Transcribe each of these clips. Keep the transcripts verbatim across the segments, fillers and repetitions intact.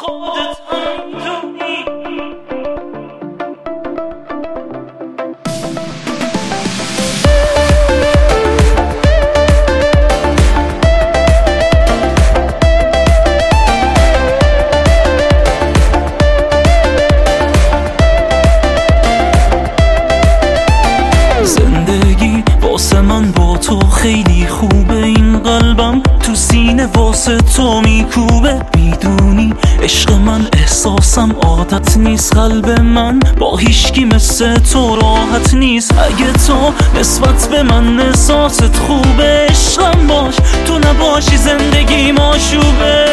خودت هم میدونی. زندگی واسه من با تو خیلی خوبه، این قلبم تو سینه واسه تو میکوبه. میدونی عشق من احساسم عادت نیست، قلب من با هیچکی مثل تو راحت نیست. اگه تو نسبت به من احساست خوبه، عشقم باش، تو نباشی زندگی ماشوبه.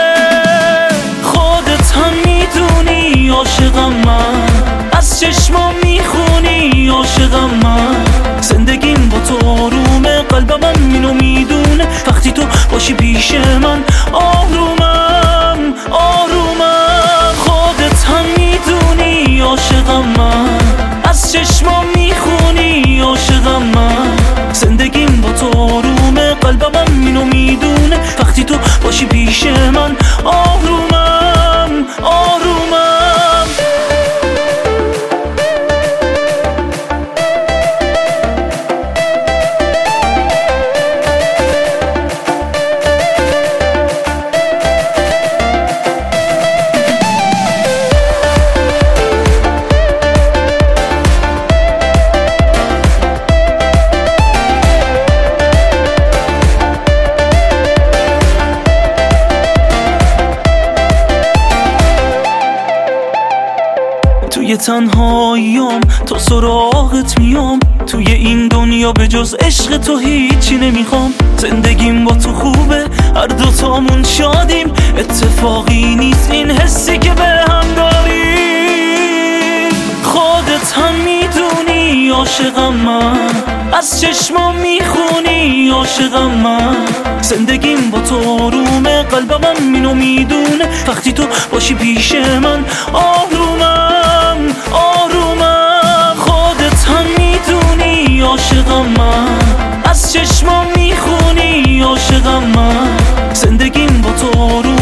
خودت هم میدونی عاشقم من، از چشمام میخونی عاشقم من. زندگیم با تو آرومه، قلبم اینو میدونه، وقتی تو باشی پیش من آرومم آرومم. خودت هم میدونی عاشقم من، از چشمام میخونی عاشقم من. زندگیم با تو آرومه، قلبم اینو میدونه، وقتی تو باشی پیش من آرومم آرومم. توی تنهاییام تا سراغت میام، توی این دنیا به جز عشق تو هیچی نمیخوام. زندگیم با تو خوبه، هر دوتامون شادیم، اتفاقی نیست این حسی که به هم داریم. خودت هم میدونی عاشقم من، از چشمام میخونی عاشقم من. زندگیم با تو آرومه، قلبم اینو میدونه، وقتی تو باشی پیش من آرومم آرومم. خودت هم میدونی عاشقم من، از چشمام میخونی عاشقم من. زندگیم با تو آرومه،